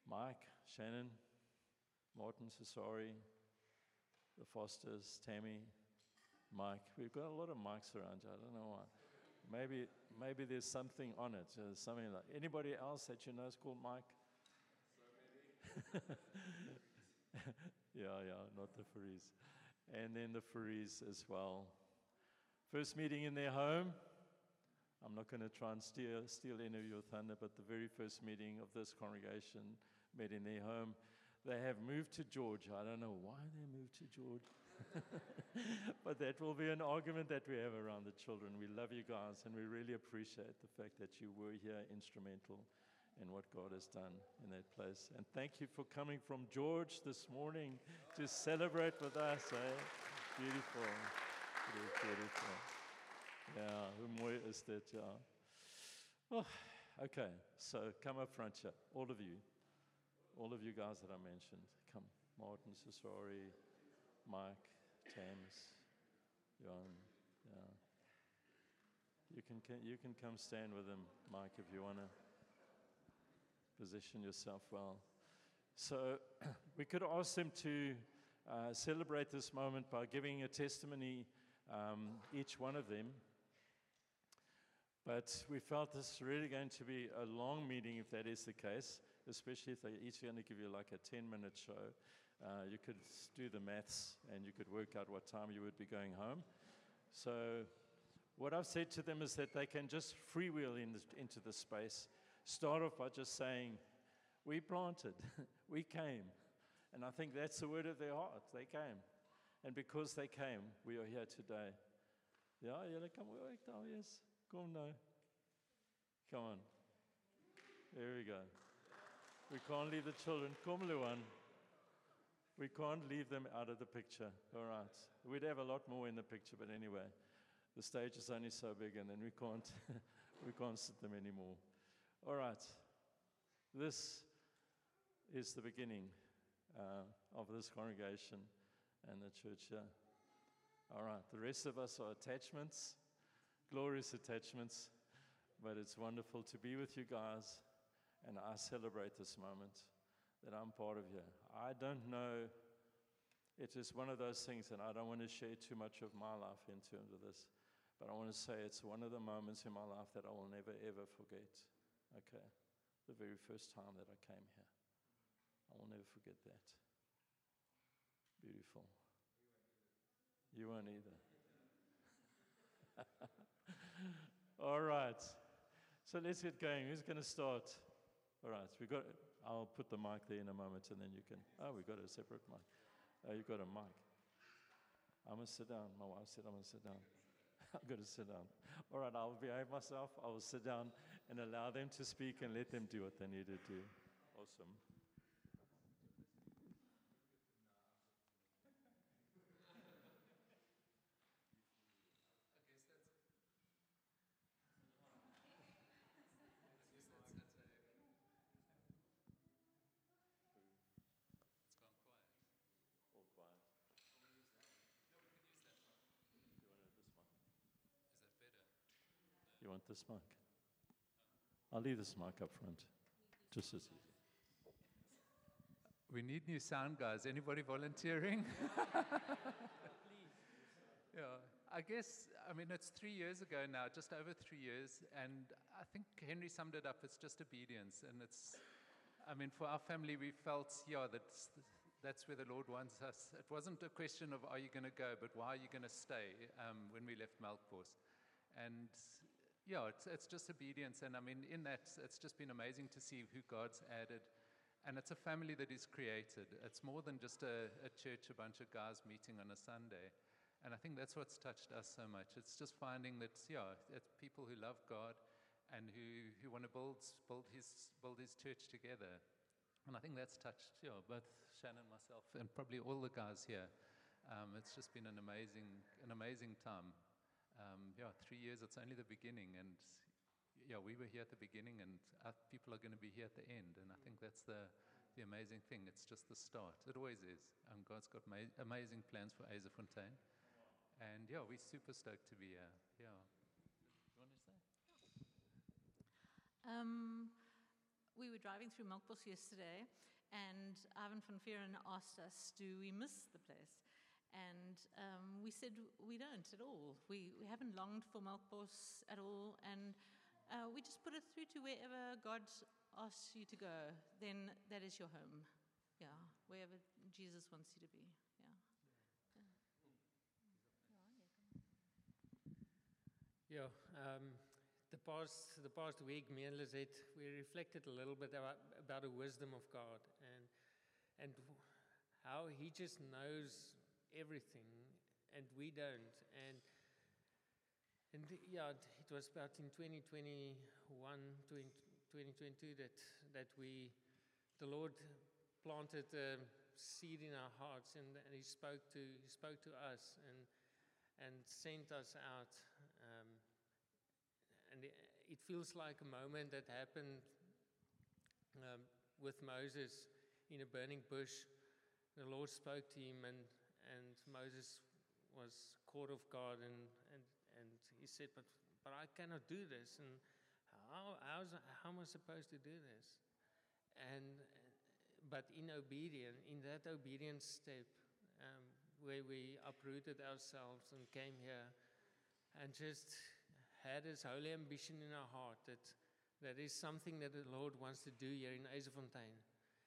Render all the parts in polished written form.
Mike, Shannon, Martin Sasori, the Fosters, Tammy, Mike. We've got a lot of mics around here. I don't know why. Maybe there's something on it. Something like anybody else that you know is called Mike? So many. Yeah, not the Farees. And then the Farees as well. First meeting in their home. I'm not going to try and steal any of your thunder, but the very first meeting of this congregation met in their home. They have moved to George. I don't know why they moved to George. But that will be an argument that we have around the children. We love you guys, and we really appreciate the fact that you were here instrumental in what God has done in that place. And thank you for coming from George this morning to celebrate with us. Beautiful. It is beautiful. Yeah, hoe mooi is dit, ja. Oh, okay, so come up front here, all of you guys that I mentioned. Come, Martin, Sasori, Mike, Tams, Johan, yeah. You can come stand with them, Mike, if you want to position yourself well. So we could ask them to celebrate this moment by giving a testimony, each one of them. But we felt this is really going to be a long meeting if that is the case, especially if they're each going to give you like a 10-minute show. You could do the maths and you could work out what time you would be going home. So what I've said to them is that they can just freewheel into the space. Start off by just saying, we planted, we came. And I think that's the word of their heart. They came. And because they came, we are here today. Ja, julle kan ook daar wees. Kom nou. Come on. There we go. We can't leave the children. Kom, Luan. We can't leave them out of the picture. All right. We'd have a lot more in the picture, but anyway, the stage is only so big, and then we can't sit them anymore. All right. This is the beginning of this congregation and the church here. All right. The rest of us are attachments. Glorious attachments, but it's wonderful to be with you guys, and I celebrate this moment that I'm part of here. I don't know, it is one of those things, and I don't want to share too much of my life in terms of this, but I want to say it's one of the moments in my life that I will never, ever forget. Okay, the very first time that I came here. I will never forget that. Beautiful. You won't either. All right, so let's get going. Who's going to start? All right, I'll put the mic there in a moment, and then you can. Oh, we've got a separate mic. Oh, you've got a mic. I'm going to sit down. My wife said I'm going to sit down. I've got to sit down. All right, I'll behave myself. I will sit down and allow them to speak and let them do what they need to do. Awesome. You want this mic? I'll leave this mic up front, just as easy. We need new sound guys. Anybody volunteering? Yeah, I guess, it's 3 years ago now, just over 3 years, and I think Henry summed it up, it's just obedience, and for our family, we felt, that's where the Lord wants us. It wasn't a question of, are you going to go, but why are you going to stay, when we left Melkbos. And it's just obedience, and in that, it's just been amazing to see who God's added, and it's a family that is created. It's more than just a church, a bunch of guys meeting on a Sunday, and I think that's what's touched us so much. It's just finding that, it's people who love God and who want to build his church together, and I think that's touched, both Shannon, myself, and probably all the guys here. It's just been an amazing time. 3 years, it's only the beginning, and we were here at the beginning, and our people are going to be here at the end, and I think that's the amazing thing. It's just the start. It always is. God's got amazing plans for Azefontein, and we're super stoked to be here. You want to say? we were driving through Melkbos yesterday, and Ivan van Veeren asked us, do we miss the place? And we said we don't at all. We haven't longed for Melkbos at all, and we just put it through to wherever God asks you to go, then that is your home. Yeah, wherever Jesus wants you to be. Yeah, the past week, me and Lizette, we reflected a little bit about the wisdom of God and how He just knows everything and we don't. And yeah, it was about in 2021, 2022 that the Lord planted a seed in our hearts, and He spoke to us and sent us out. And it feels like a moment that happened with Moses in a burning bush. The Lord spoke to him, and Moses was caught off guard, and he said, but I cannot do this, and how am I supposed to do this? But in that obedience step, where we uprooted ourselves and came here and just had this holy ambition in our heart that is something that the Lord wants to do here in Eiserfontein.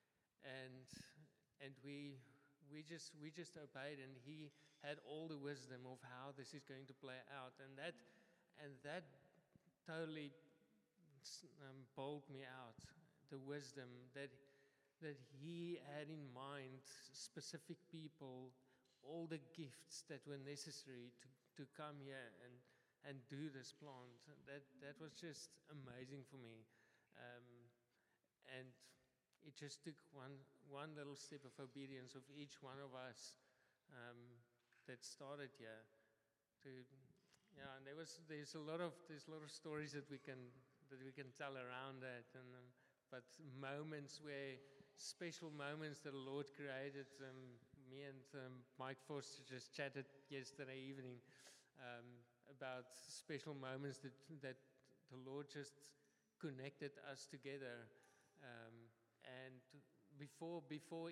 And we just obeyed, and He had all the wisdom of how this is going to play out, and that totally bowled me out. The wisdom that He had in mind, specific people, all the gifts that were necessary to come here and do this plant. That was just amazing for me, and it just took one little step of obedience of each one of us that started here. And there's a lot of stories that we can tell around that, but special moments that the Lord created. Me and Mike Foster just chatted yesterday evening about special moments that the Lord just connected us together. And before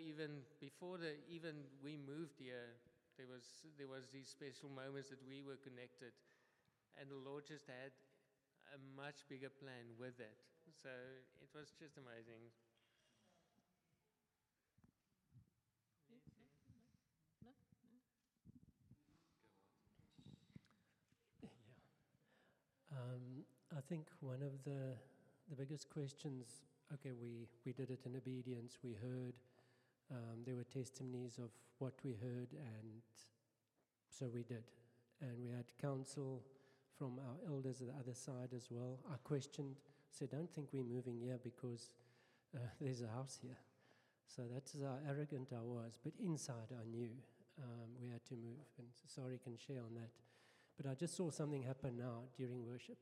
we moved here, there was these special moments that we were connected, and the Lord just had a much bigger plan with it. So it was just amazing. I think one of the biggest questions, okay, we did it in obedience, we heard, there were testimonies of what we heard, and so we did. And we had counsel from our elders at the other side as well. I questioned, said, don't think we're moving here because there's a house here. So that's how arrogant I was. But inside I knew we had to move, and sorry can share on that. But I just saw something happen now during worship.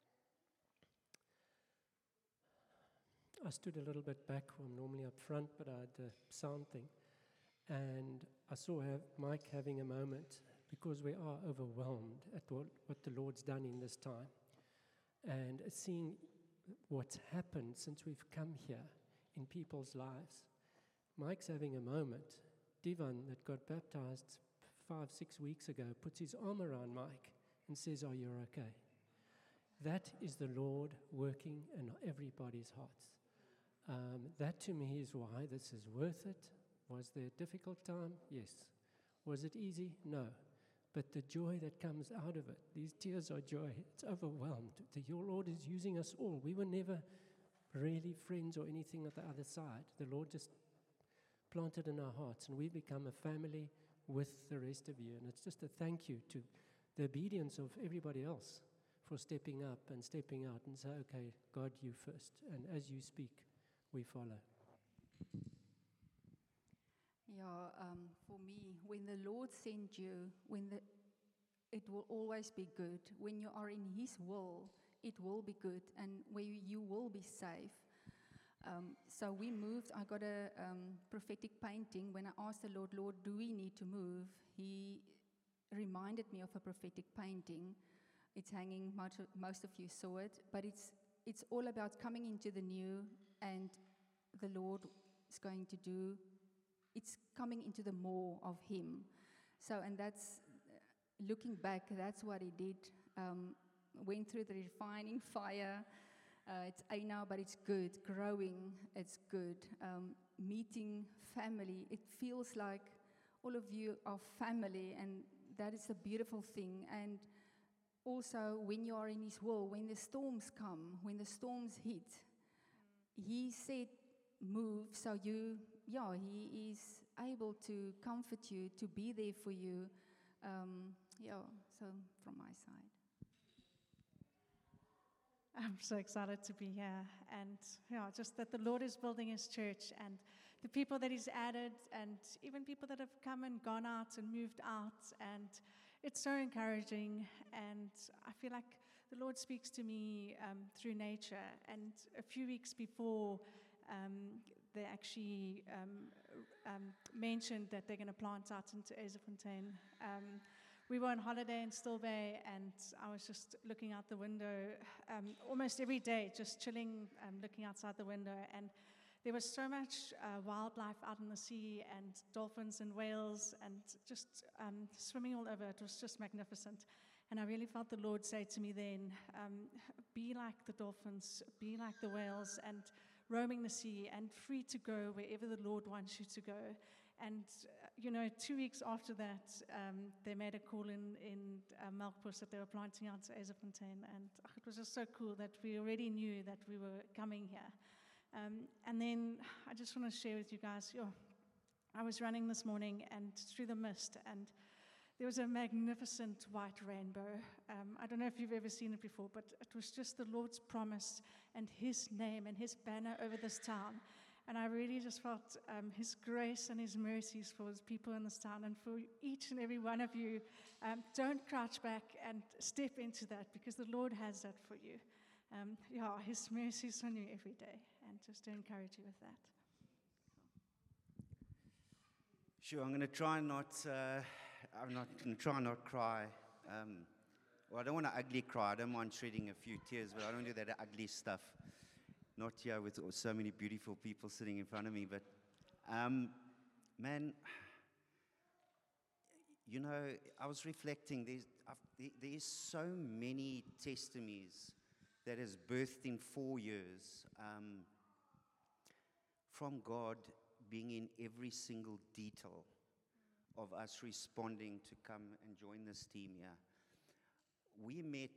I stood a little bit back. I'm normally up front, but I had the sound thing. And I saw Mike having a moment, because we are overwhelmed at what the Lord's done in this time. And seeing what's happened since we've come here in people's lives. Mike's having a moment. Divan, that got baptized 5-6 weeks ago, puts his arm around Mike and says, "Oh, you're okay." That is the Lord working in everybody's hearts. That to me is why this is worth it. Was there a difficult time? Yes. Was it easy? No. But the joy that comes out of it, these tears are joy. It's overwhelmed. Your Lord is using us all. We were never really friends or anything at the other side. The Lord just planted in our hearts, and we've become a family with the rest of you. And it's just a thank you to the obedience of everybody else for stepping up and stepping out and say, okay, God, you first. And as you speak, we follow. Yeah, for me, when the Lord sent you, it will always be good. When you are in His will, it will be good, and where you will be safe. So we moved. I got a prophetic painting. When I asked the Lord, "Lord, do we need to move?" He reminded me of a prophetic painting. It's hanging. Most of you saw it, but it's all about coming into the new and the Lord is going to do, it's coming into the more of Him. So, and that's, looking back, that's what He did. Went through the refining fire. It's now, but it's good. Growing, it's good. Meeting family, it feels like all of you are family, and that is a beautiful thing. And also, when you are in His will, when the storms come, when the storms hit, He said, move, so He is able to comfort you, to be there for you. So from my side. I'm so excited to be here, and just that the Lord is building His church, and the people that He's added, and even people that have come and gone out and moved out, and it's so encouraging. And I feel like the Lord speaks to me through nature. And a few weeks before, they actually mentioned that they're going to plant out into Azefontein. We were on holiday in Still Bay, and I was just looking out the window almost every day, just chilling, looking outside the window. And there was so much wildlife out in the sea, and dolphins and whales, and just swimming all over. It was just magnificent. And I really felt the Lord say to me then, be like the dolphins, be like the whales, and roaming the sea, and free to go wherever the Lord wants you to go. And 2 weeks after that, they made a call in Melkbos that they were planting out to Azefontein, and it was just so cool that we already knew that we were coming here. And then I just want to share with you guys, I was running this morning and through the mist, and there was a magnificent white rainbow. I don't know if you've ever seen it before, but it was just the Lord's promise and His name and His banner over this town. And I really just felt His grace and His mercies for His people in this town, and for each and every one of you. Don't crouch back and step into that, because the Lord has that for you. His mercies on you every day, and just to encourage you with that. Sure, I'm going to try not. I'm not going to try not cry. Well, I don't want to ugly cry. I don't mind shedding a few tears, but I don't do that ugly stuff. Not here with so many beautiful people sitting in front of me, but man, I was reflecting. There's so many testimonies that has birthed in 4 years from God being in every single detail of us responding to come and join this team here. We met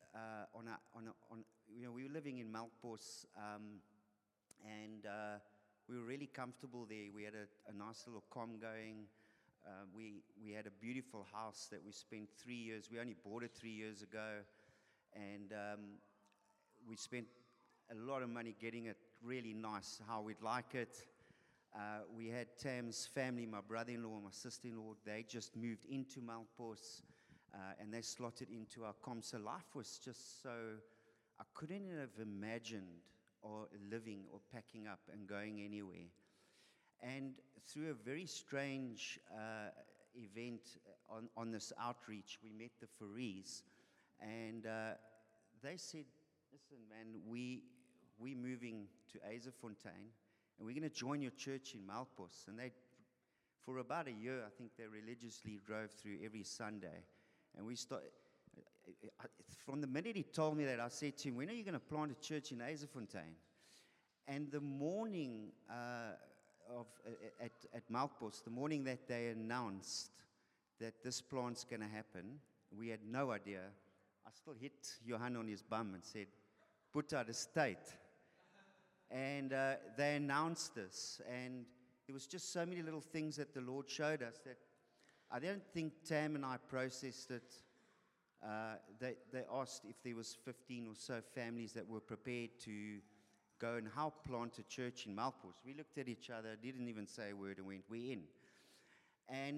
we were living in Melkbos, and we were really comfortable there. We had a nice little comm going. We had a beautiful house that we spent 3 years. We only bought it 3 years ago, and we spent a lot of money getting it really nice, how we'd like it. We had Tam's family, my brother-in-law, my sister-in-law. They just moved into Melkbos, and they slotted into our comm. So life was just so, I couldn't have imagined or living or packing up and going anywhere. And through a very strange event on this outreach, we met the Farees, and they said, listen, man, we're moving to Azefontein, and we're going to join your church in Melkbos. And they, for about a year, I think they religiously drove through every Sunday. And we started, from the minute he told me that, I said to him, when are you going to plant a church in Azefontein? And the morning at Melkbos, the morning that they announced that this plant's going to happen, we had no idea. I still hit Johan on his bum and said, put out a state. And they announced this, and there was just so many little things that the Lord showed us that I don't think Tam and I processed it. They asked if there was 15 or so families that were prepared to go and help plant a church in Melkbos. We looked at each other, didn't even say a word, and went, we're in. And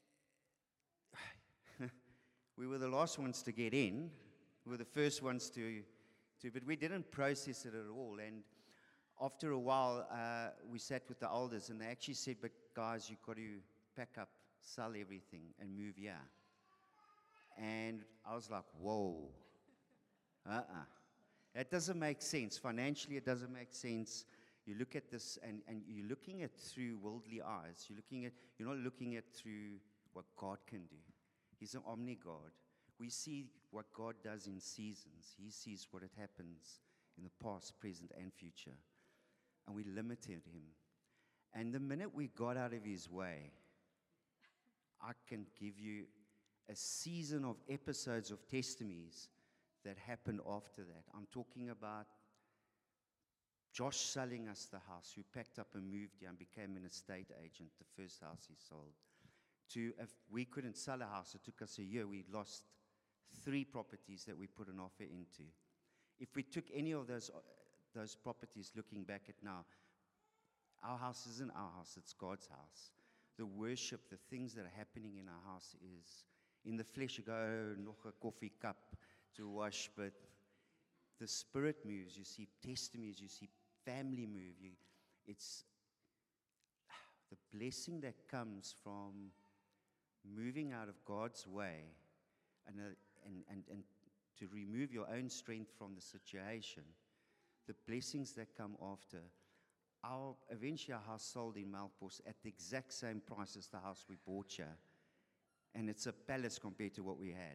we were the last ones to get in. We were the first ones to, but we didn't process it at all. And after a while, we sat with the elders, and they actually said, but guys, you've got to pack up, sell everything, and move here. And I was like, whoa, That doesn't make sense. Financially, it doesn't make sense. you look at this and you're looking at through worldly eyes. You're not looking at through what God can do. He's an omni God. We see what God does in seasons. He sees what it happens in the past, present, and future. And we limited him. And the minute we got out of his way, I can give you a season of episodes of testimonies that happened after that. I'm talking about Josh selling us the house, who packed up and moved here and became an estate agent, the first house he sold. To if we couldn't sell a house, it took us a year. We lost 3 properties that we put an offer into. If we took any of those properties, looking back at now, our house isn't our house, it's God's house. The worship, the things that are happening in our house is, in the flesh you go, oh, nog a coffee cup to wash, but the Spirit moves. You see testimonies, you see family move. It's the blessing that comes from moving out of God's way and to remove your own strength from the situation. The blessings that come after. Eventually our house sold in Melkbos at the exact same price as the house we bought here. And it's a palace compared to what we had.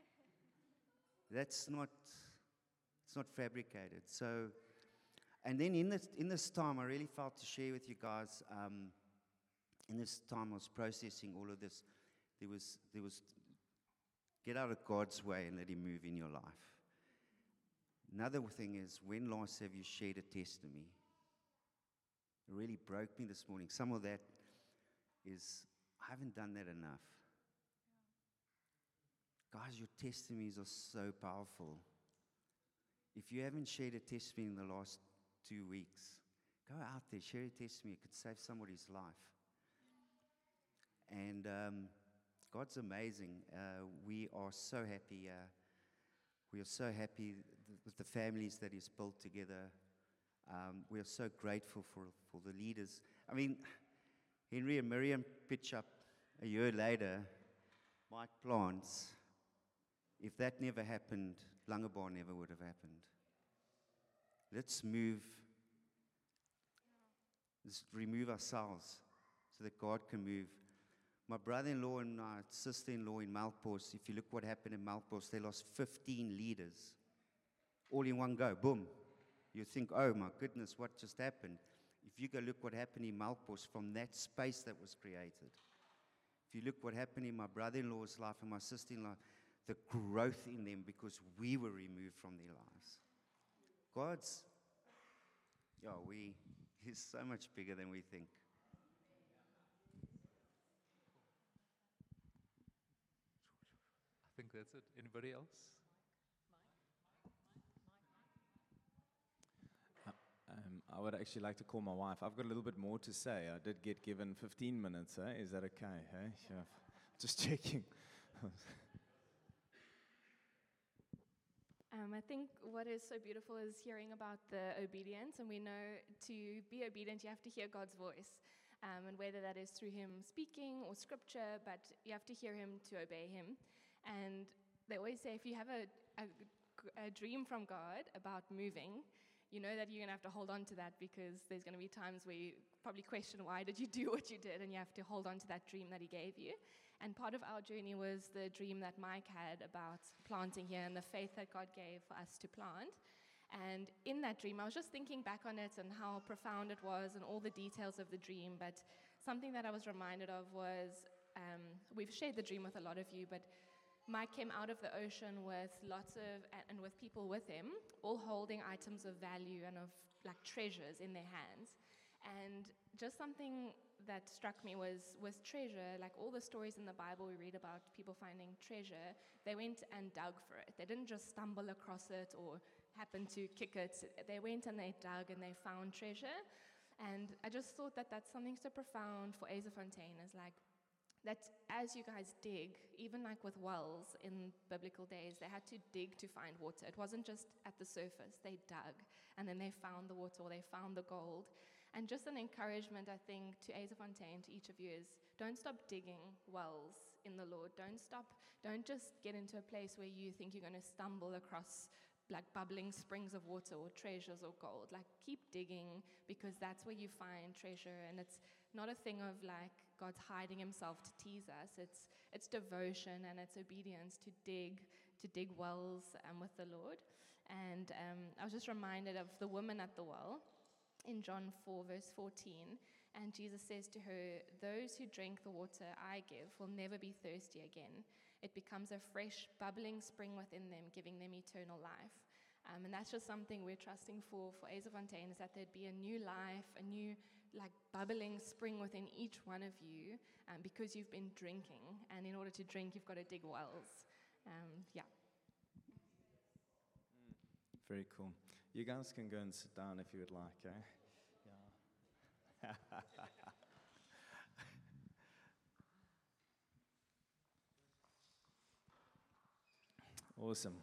It's not fabricated. So, and then in this time, I really felt to share with you guys, in this time I was processing all of this, there was get out of God's way and let him move in your life. Another thing is, when last have you shared a testimony? It really broke me this morning. Some of that is, I haven't done that enough. Guys, your testimonies are so powerful. If you haven't shared a testimony in the last 2 weeks, go out there, share a testimony. It could save somebody's life. And God's amazing. We are so happy. We are so happy with the families that He's built together. We are so grateful for the leaders. I mean, Henry and Miriam pitch up a year later, Mike plants. If that never happened, Langebar never would have happened. Let's remove ourselves so that God can move. My brother-in-law and my sister-in-law in Melkbos, if you look what happened in Melkbos, they lost 15 leaders. All in one go, boom. You think, oh my goodness, what just happened? If you go look what happened in Melkbos from that space that was created. If you look what happened in my brother-in-law's life and my sister-in-law, the growth in them because we were removed from their lives. He's so much bigger than we think. I think that's it. Anybody else? I would actually like to call my wife. I've got a little bit more to say. I did get given 15 minutes. Is that okay? Yeah. Just checking. I think what is so beautiful is hearing about the obedience, and we know to be obedient, you have to hear God's voice, and whether that is through Him speaking or scripture, but you have to hear Him to obey Him. And they always say if you have a dream from God about moving, you know that you're going to have to hold on to that, because there's going to be times where you probably question why did you do what you did, and you have to hold on to that dream that He gave you. And part of our journey was the dream that Mike had about planting here and the faith that God gave for us to plant. And in that dream, I was just thinking back on it and how profound it was and all the details of the dream. But something that I was reminded of was, we've shared the dream with a lot of you, but Mike came out of the ocean with and with people with him, all holding items of value and of like treasures in their hands. And just something that struck me was with treasure, like all the stories in the Bible we read about people finding treasure, they went and dug for it. They didn't just stumble across it or happen to kick it. They went and they dug and they found treasure. And I just thought that that's something so profound for Azefontein, is like that as you guys dig, even like with wells in biblical days, they had to dig to find water. It wasn't just at the surface. They dug and then they found the water or they found the gold. And just an encouragement, I think, to Azefontein, to each of you is, don't stop digging wells in the Lord. Don't just get into a place where you think you're going to stumble across like bubbling springs of water or treasures or gold. Like, keep digging, because that's where you find treasure. And it's not a thing of like God's hiding himself to tease us. It's devotion and it's obedience to dig wells with the Lord. And I was just reminded of the woman at the well in John 4, verse 14. And Jesus says to her, "Those who drink the water I give will never be thirsty again. It becomes a fresh, bubbling spring within them, giving them eternal life." And that's just something we're trusting for Azafontein, is that there'd be a new life, a new like bubbling spring within each one of you, because you've been drinking. And in order to drink, you've got to dig wells. Yeah. Very cool. You guys can go and sit down if you would like, eh? Yeah. Awesome.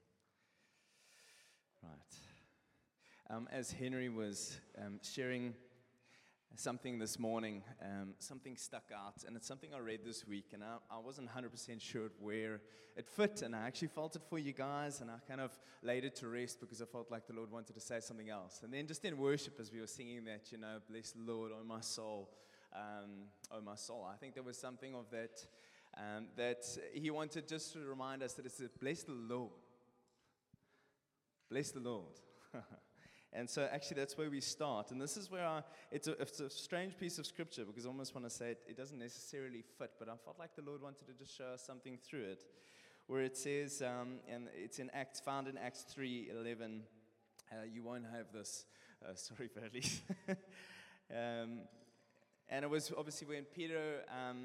Right. As Henry was sharing something this morning, something stuck out, and it's something I read this week, and I wasn't 100% sure where it fit, and I actually felt it for you guys, and I kind of laid it to rest because I felt like the Lord wanted to say something else. And then just in worship, as we were singing that, bless the Lord, oh my soul, I think there was something of that, that he wanted just to remind us that it's a bless the Lord. Bless the Lord. And so actually that's where we start. And this is where it's a strange piece of scripture, because I almost want to say it doesn't necessarily fit, but I felt like the Lord wanted to just show us something through it, where it says, and it's found in Acts 3:11, you won't have this, sorry Bradley. And it was obviously when Peter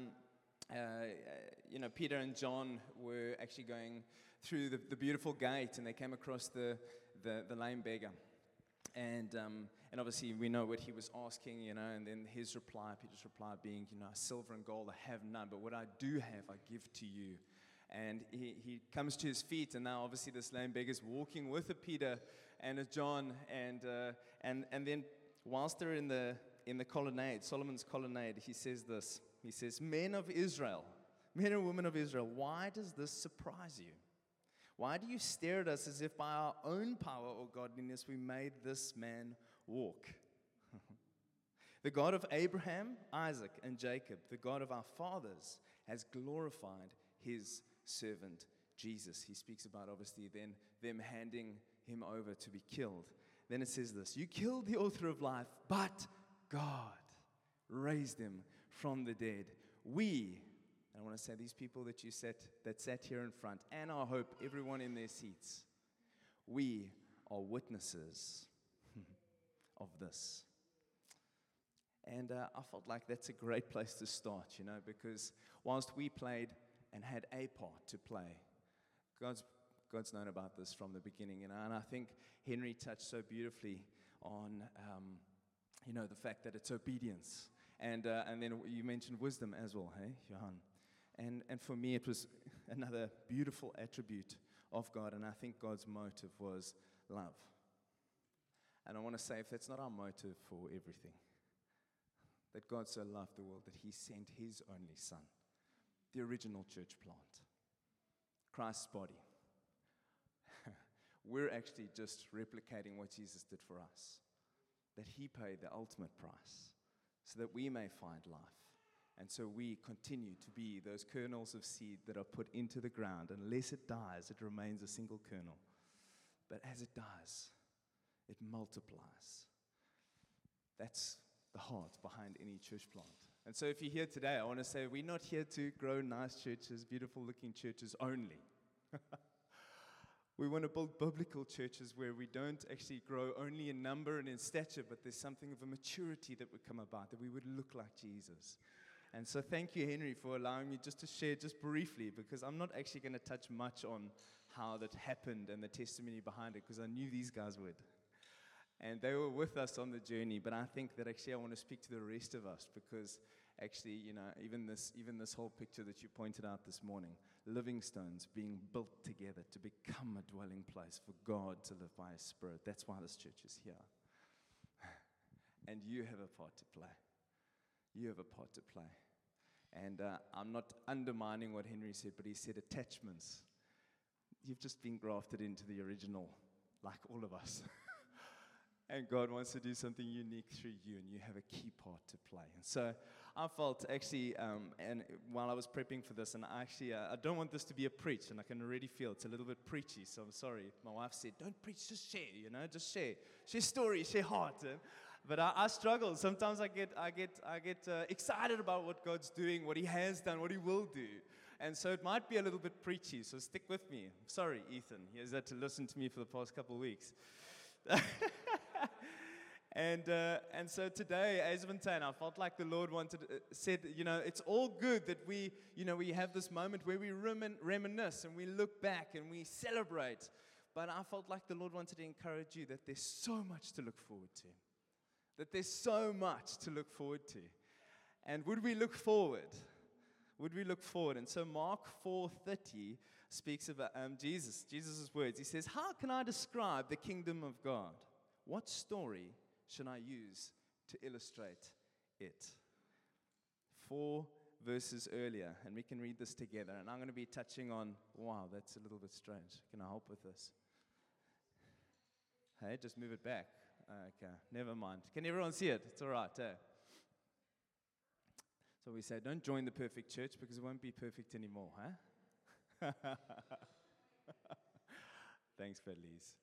and John were actually going through the beautiful gate, and they came across the lame beggar. And obviously we know what he was asking, and then his reply, Peter's reply being, silver and gold I have none, but what I do have I give to you. And he comes to his feet, and now obviously this lame beggar's walking with a Peter and a John, and then whilst they're in the colonnade, Solomon's colonnade, he says this. He says, men and women of Israel, why does this surprise you? Why do you stare at us as if by our own power or godliness we made this man walk? The God of Abraham, Isaac, and Jacob, the God of our fathers, has glorified his servant Jesus. He speaks about, obviously, then them handing him over to be killed. Then it says this, you killed the author of life, but God raised him from the dead. I want to say these people that sat here in front, and I hope everyone in their seats, we are witnesses of this. And I felt like that's a great place to start, because whilst we played and had a part to play, God's known about this from the beginning, and I think Henry touched so beautifully on, the fact that it's obedience. And then you mentioned wisdom as well, hey, Johan? And for me, it was another beautiful attribute of God, and I think God's motive was love. And I want to say, if that's not our motive for everything, that God so loved the world that he sent his only son, the original church plant, Christ's body. We're actually just replicating what Jesus did for us, that he paid the ultimate price so that we may find life. And so we continue to be those kernels of seed that are put into the ground. Unless it dies, it remains a single kernel. But as it dies, it multiplies. That's the heart behind any church plant. And so if you're here today, I want to say we're not here to grow nice churches, beautiful looking churches only. We want to build biblical churches where we don't actually grow only in number and in stature, but there's something of a maturity that would come about, that we would look like Jesus. And so thank you, Henry, for allowing me just to share just briefly, because I'm not actually going to touch much on how that happened and the testimony behind it, because I knew these guys would. And they were with us on the journey, but I think that actually I want to speak to the rest of us, because actually, even this whole picture that you pointed out this morning, living stones being built together to become a dwelling place for God to live by his Spirit. That's why this church is here. And you have a part to play. You have a part to play. And I'm not undermining what Henry said, but he said attachments. You've just been grafted into the original like all of us. And God wants to do something unique through you, and you have a key part to play. And so I felt actually, and while I was prepping for this, and I don't want this to be a preach, and I can already feel it's a little bit preachy, so I'm sorry. My wife said, don't preach, just share, just share. Share story, share heart. But I struggle. Sometimes I get excited about what God's doing, what He has done, what He will do. And so it might be a little bit preachy, so stick with me. Sorry, Ethan. He has had to listen to me for the past couple of weeks. And so today, as Vintain, I felt like the Lord said, it's all good that we have this moment where we reminisce and we look back and we celebrate. But I felt like the Lord wanted to encourage you that there's so much to look forward to. That there's so much to look forward to. And would we look forward? Would we look forward? And so Mark 4:30 speaks about Jesus' words. He says, how can I describe the kingdom of God? What story should I use to illustrate it? 4 verses earlier, and we can read this together. And I'm going to be touching on, wow, that's a little bit strange. Can I help with this? Hey, just move it back. Okay, never mind. Can everyone see it? It's all right, eh? So we say, don't join the perfect church because it won't be perfect anymore, huh? Thanks, Fedleys.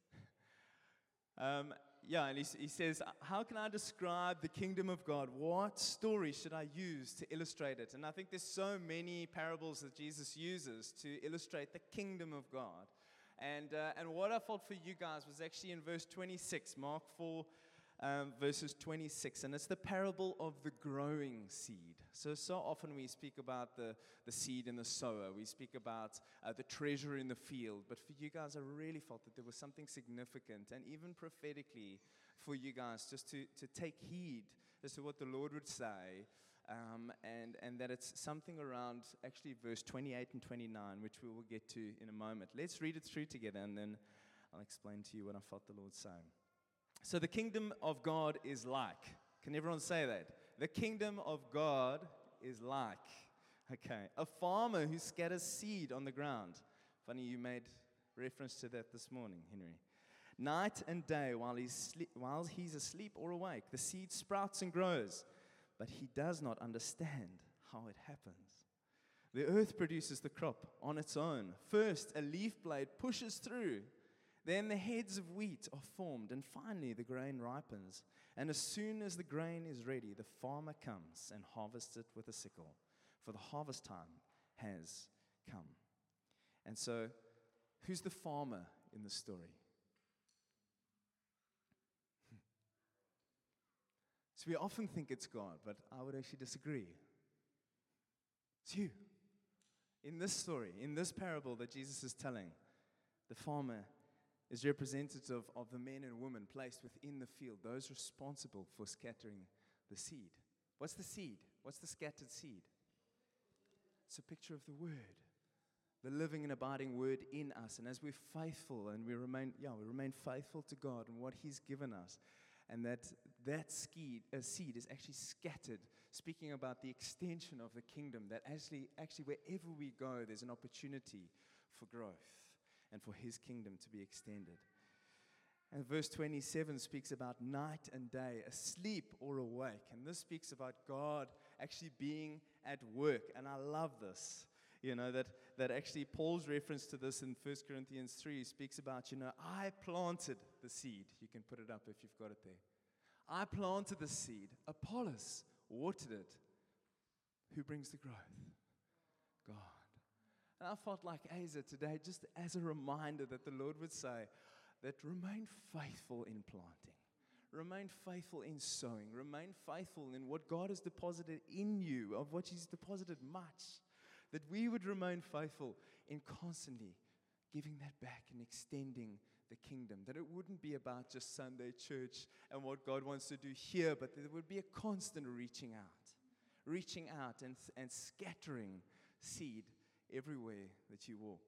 And he says, how can I describe the kingdom of God? What story should I use to illustrate it? And I think there's so many parables that Jesus uses to illustrate the kingdom of God. And what I felt for you guys was actually in verse 26, Mark 4, verses 26. And it's the parable of the growing seed. So often we speak about the seed in the sower. We speak about the treasure in the field. But for you guys, I really felt that there was something significant, and even prophetically for you guys, just to take heed as to what the Lord would say. And that it's something around actually verse 28 and 29, which we will get to in a moment. Let's read it through together, and then I'll explain to you what I felt the Lord say. So the kingdom of God is like. Can everyone say that? The kingdom of God is like. Okay. A farmer who scatters seed on the ground. Funny you made reference to that this morning, Henry. Night and day, while he's asleep or awake, the seed sprouts and grows. But he does not understand how it happens. The earth produces the crop on its own. First, a leaf blade pushes through. Then the heads of wheat are formed, and finally the grain ripens. And as soon as the grain is ready, the farmer comes and harvests it with a sickle, for the harvest time has come. And so, who's the farmer in the story? So we often think it's God, but I would actually disagree. It's you. In this story, in this parable that Jesus is telling, the farmer is representative of the men and women placed within the field, those responsible for scattering the seed. What's the seed? What's the scattered seed? It's a picture of the Word, the living and abiding Word in us. And as we're faithful and we remain faithful to God and what He's given us, and that seed is actually scattered, speaking about the extension of the kingdom, that actually wherever we go, there's an opportunity for growth and for His kingdom to be extended. And verse 27 speaks about night and day, asleep or awake. And this speaks about God actually being at work. And I love this. That actually Paul's reference to this in 1 Corinthians 3 speaks about, I planted the seed. You can put it up if you've got it there. I planted the seed. Apollos watered it. Who brings the growth? God. And I felt like Asa today, just as a reminder that the Lord would say that remain faithful in planting. Remain faithful in sowing. Remain faithful in what God has deposited in you, of what He's deposited much. That we would remain faithful in constantly giving that back and extending the kingdom. That it wouldn't be about just Sunday church and what God wants to do here, but there would be a constant reaching out and scattering seed everywhere that you walk.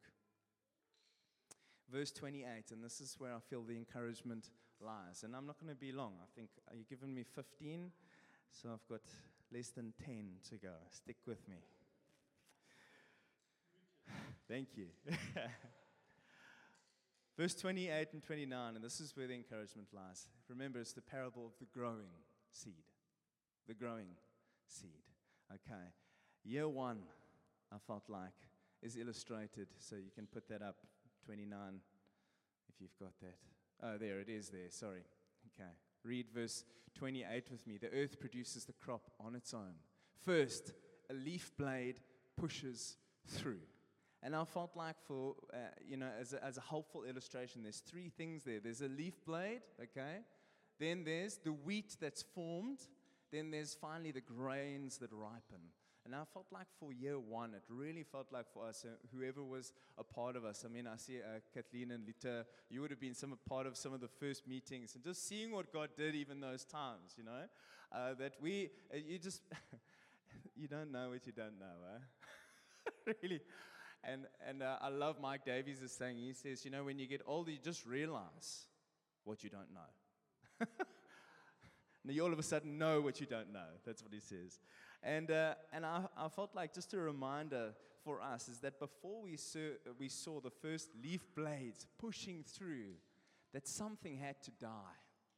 Verse 28, and this is where I feel the encouragement lies. And I'm not going to be long. I think you've given me 15, so I've got less than 10 to go. Stick with me. Thank you. Verse 28 and 29, and this is where the encouragement lies. Remember, it's the parable of the growing seed. The growing seed. Okay. Year 1, I felt like, is illustrated. So you can put that up, 29, if you've got that. Oh, there it is there. Sorry. Okay. Read verse 28 with me. The earth produces the crop on its own. First, a leaf blade pushes through. And I felt like as a helpful illustration, there's 3 things there. There's a leaf blade, okay? Then there's the wheat that's formed. Then there's finally the grains that ripen. And I felt like for year 1, it really felt like for us, whoever was a part of us. I mean, I see Kathleen and Lita, you would have been part of some of the first meetings. And just seeing what God did even those times, that you just, you don't know what you don't know, really. And I love Mike Davies' is saying, he says, when you get older, you just realize what you don't know. And you all of a sudden know what you don't know. That's what he says. And I felt like just a reminder for us is that before we saw the first leaf blades pushing through, that something had to die.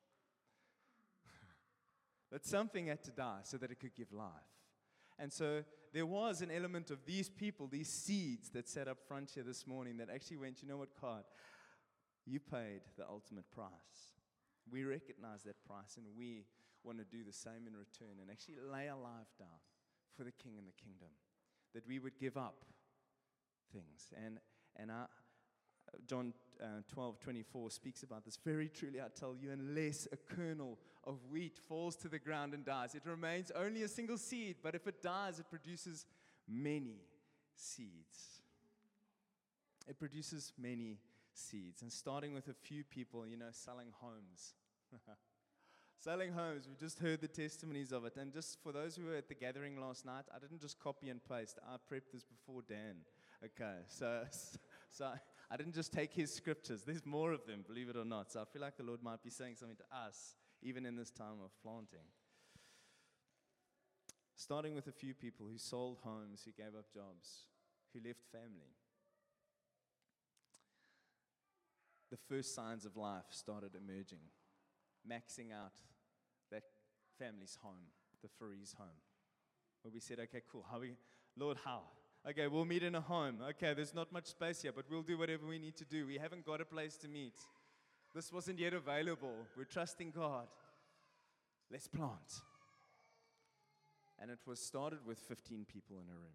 That something had to die so that it could give life. And so there was an element of these people, these seeds that sat up front here this morning that actually went, you know what, God, you paid the ultimate price. We recognize that price, and we want to do the same in return and actually lay our life down for the King and the kingdom, that we would give up things. And John 12:24 speaks about this. Very truly, I tell you, unless a kernel of wheat falls to the ground and dies, it remains only a single seed, but if it dies, it produces many seeds. It produces many seeds. And starting with a few people, selling homes. Selling homes, we just heard the testimonies of it. And just for those who were at the gathering last night, I didn't just copy and paste. I prepped this before Dan. Okay, so I didn't just take his scriptures. There's more of them, believe it or not. So I feel like the Lord might be saying something to us, even in this time of planting. Starting with a few people who sold homes, who gave up jobs, who left family. The first signs of life started emerging, maxing out that family's home, the Farees' home. Where we said, okay, cool, Lord, how? Okay, we'll meet in a home. Okay, there's not much space here, but we'll do whatever we need to do. We haven't got a place to meet. This wasn't yet available. We're trusting God. Let's plant. And it was started with 15 people in a room.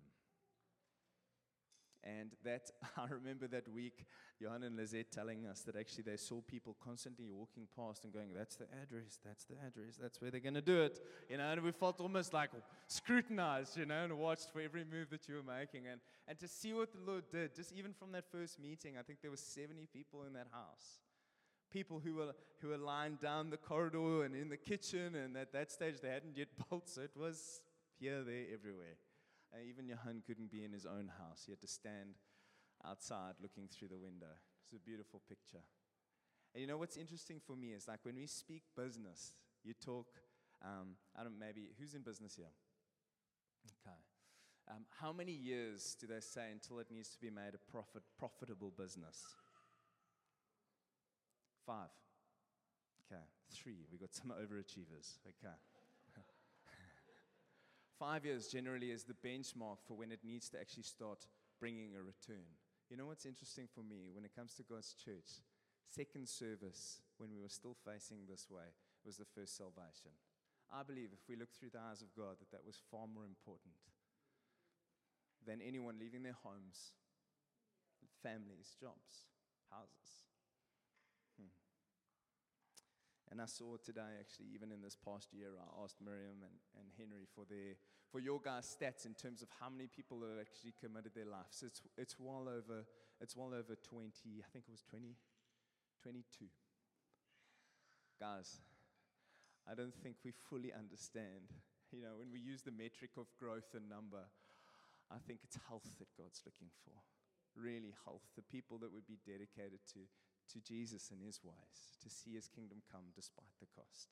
And that, I remember that week, Johan and Lizette telling us that actually they saw people constantly walking past and going, that's the address, that's where they're going to do it. And we felt almost like scrutinized, and watched for every move that you were making. And to see what the Lord did, just even from that first meeting, I think there were 70 people in that house. People who were lying down the corridor and in the kitchen, and at that stage they hadn't yet built, so it was here, there, everywhere. Even Johan couldn't be in his own house. He had to stand outside looking through the window. It's a beautiful picture. And what's interesting for me is like when we speak business, you talk, maybe, who's in business here? Okay. How many years do they say until it needs to be made a profitable business? 5. Okay. 3. We got some overachievers. Okay. 5 years generally is the benchmark for when it needs to actually start bringing a return. You know what's interesting for me when it comes to God's church? Second service, when we were still facing this way, was the first salvation. I believe if we look through the eyes of God that was far more important than anyone leaving their homes, families, jobs, houses. And I saw today, actually, even in this past year, I asked Miriam and Henry for your guys' stats in terms of how many people have actually committed their lives. It's well over 20. I think it was 22. Guys, I don't think we fully understand. When we use the metric of growth and number, I think it's health that God's looking for. Really health. The people that would be dedicated to Jesus and his ways, to see his kingdom come despite the cost.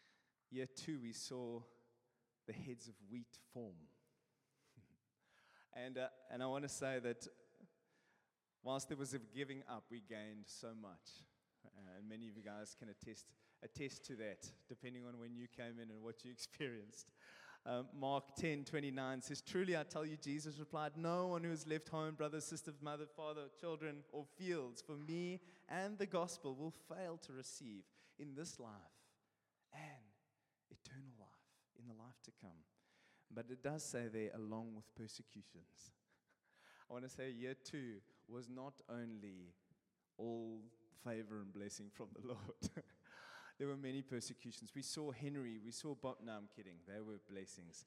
Year 2, we saw the heads of wheat form. And I want to say that whilst there was a giving up, we gained so much. And many of you guys can attest to that, depending on when you came in and what you experienced. Mark 10:29 says, "Truly I tell you," Jesus replied, "no one who has left home, brothers, sisters, mother, father, children, or fields for me and the gospel will fail to receive in this life and eternal life, in the life to come." But it does say there, along with persecutions. I want to say year 2 was not only all favor and blessing from the Lord. There were many persecutions. We saw Henry, we saw Bob. No, I'm kidding. They were blessings.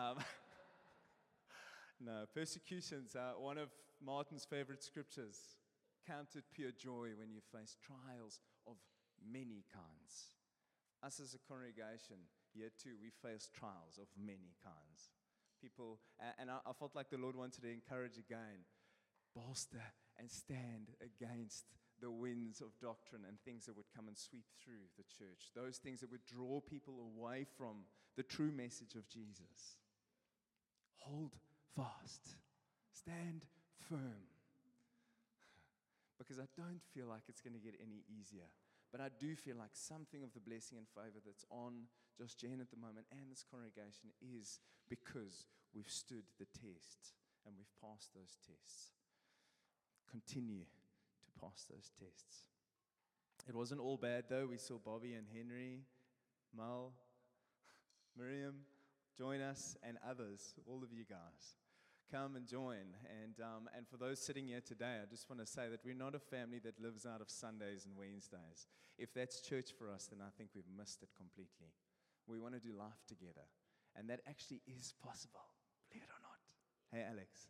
No, persecutions are one of Martin's favorite scriptures. Count it pure joy when you face trials of many kinds. Us as a congregation, year 2, we face trials of many kinds. People, and I felt like the Lord wanted to encourage again, bolster and stand against the winds of doctrine and things that would come and sweep through the church. Those things that would draw people away from the true message of Jesus. Hold fast. Stand firm. Because I don't feel like it's going to get any easier. But I do feel like something of the blessing and favor that's on Josh Jen at the moment and this congregation is because we've stood the test and we've passed those tests. Continue to pass those tests. It wasn't all bad though. We saw Bobby and Henry, Mal, Miriam join us, and others, all of you guys. Come and join. And for those sitting here today, I just want to say that we're not a family that lives out of Sundays and Wednesdays. If that's church for us, then I think we've missed it completely. We want to do life together. And that actually is possible, believe it or not. Hey, Alex.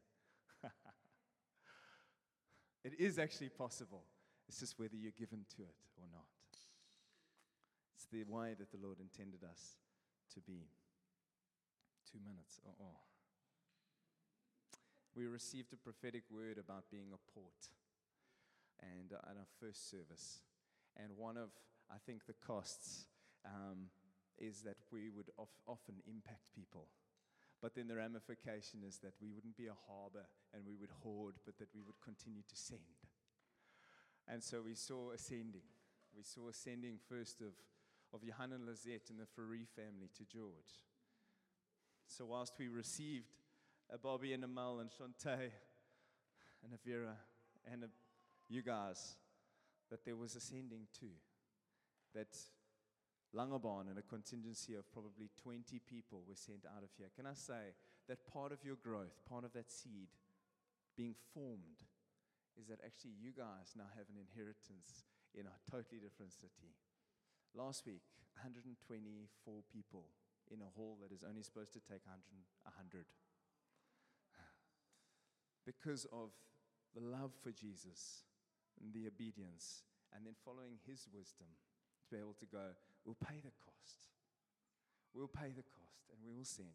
It is actually possible. It's just whether you're given to it or not. It's the way that the Lord intended us to be. 2 minutes. We received a prophetic word about being a port and at our first service. And one of, I think, the costs is that we would often impact people. But then the ramification is that we wouldn't be a harbor and we would hoard, but that we would continue to send. And so we saw ascending. We saw ascending first of Johan and Lizette and the Ferree family to George. So whilst we received a Bobby and a Mel and Shantae and a Vera and you guys, that there was ascending too. That Langebaan and a contingency of probably 20 people were sent out of here. Can I say that part of your growth, part of that seed being formed, is that actually you guys now have an inheritance in a totally different city. Last week, 124 people in a hall that is only supposed to take 100. Because of the love for Jesus and the obedience, and then following his wisdom to be able to go, we'll pay the cost. We'll pay the cost and we will send.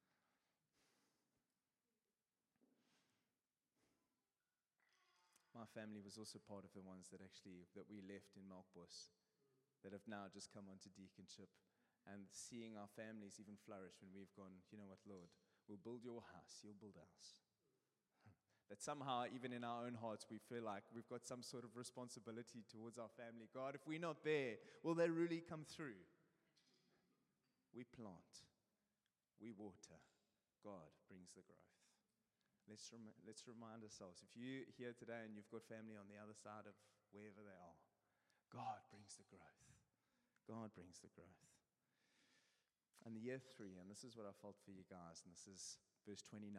My family was also part of the ones that we left in Melkbos, that have now just come onto deaconship, and seeing our families even flourish when we've gone, you know what, Lord, we'll build your house, you'll build ours. That somehow, even in our own hearts, we feel like we've got some sort of responsibility towards our family. God, if we're not there, will they really come through? We plant, we water, God brings the growth. Let's remind ourselves, if you're here today and you've got family on the other side of wherever they are, God brings the growth. God brings the growth. And the year 3, and this is what I felt for you guys, and this is verse 29.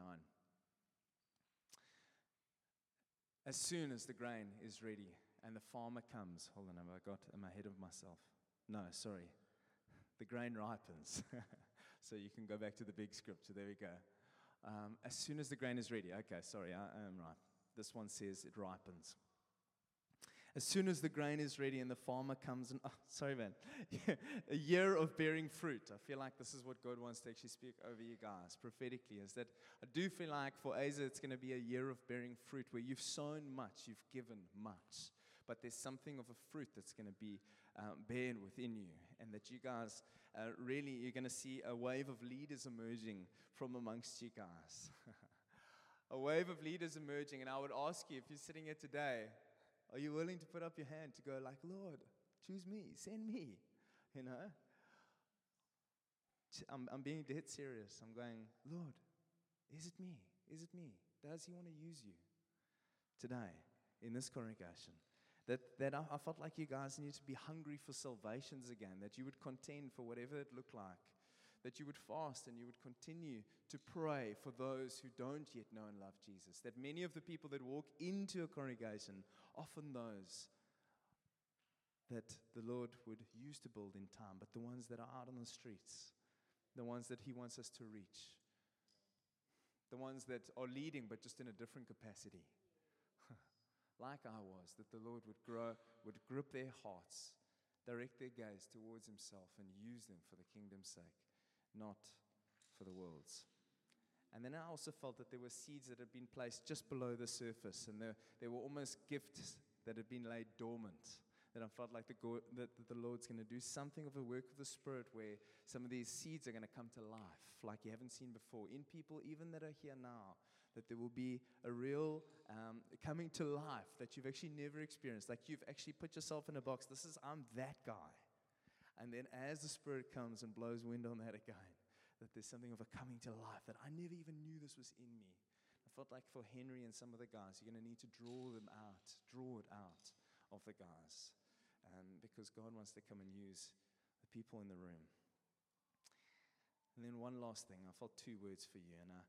As soon as the grain is ready and the farmer comes, hold on, am I ahead of myself? No, sorry. The grain ripens. So you can go back to the big scripture. There we go. As soon as the grain is ready. Okay, sorry, I am right. This one says it ripens. As soon as the grain is ready and the farmer comes and, a year of bearing fruit. I feel like this is what God wants to actually speak over you guys prophetically, is that I do feel like for Asa it's going to be a year of bearing fruit where you've sown much, you've given much, but there's something of a fruit that's going to be born within you, and that you guys really, you're going to see a wave of leaders emerging from amongst you guys. a wave of leaders emerging. And I would ask you, if you're sitting here today, are you willing to put up your hand to go like, Lord, choose me, send me, you know? I'm being dead serious. I'm going, Lord, is it me? Is it me? Does he want to use you today in this congregation? That I felt like you guys need to be hungry for salvations again, that you would contend for whatever it looked like, that you would fast and you would continue to pray for those who don't yet know and love Jesus, that many of the people that walk into a congregation, often those that the Lord would use to build in time, but the ones that are out on the streets, the ones that he wants us to reach, the ones that are leading but just in a different capacity, like I was, that the Lord would grip their hearts, direct their gaze towards himself and use them for the kingdom's sake, not for the world's. And then I also felt that there were seeds that had been placed just below the surface, and there were almost gifts that had been laid dormant, that I felt like that the Lord's going to do something of a work of the Spirit where some of these seeds are going to come to life like you haven't seen before, in people even that are here now, that there will be a real coming to life that you've actually never experienced, like you've actually put yourself in a box. I'm that guy. And then as the Spirit comes and blows wind on that again, that there's something of a coming to life that I never even knew this was in me. I felt like for Henry and some of the guys, you're going to need to draw it out of the guys, because God wants to come and use the people in the room. And then one last thing, I felt two words for you, and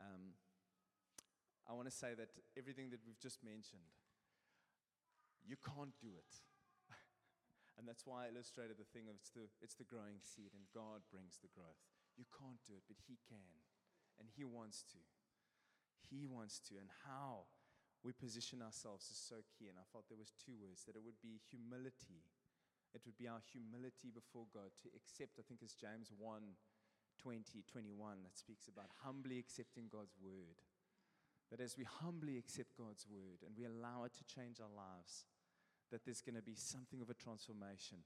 I want to say that everything that we've just mentioned, you can't do it. And that's why I illustrated the thing of it's the growing seed, and God brings the growth. You can't do it, but he can, and he wants to. He wants to, and how we position ourselves is so key. And I felt there was two words, that it would be humility. It would be our humility before God to accept, I think it's James 1:20-21 that speaks about humbly accepting God's word. That as we humbly accept God's word and we allow it to change our lives, that there's going to be something of a transformation.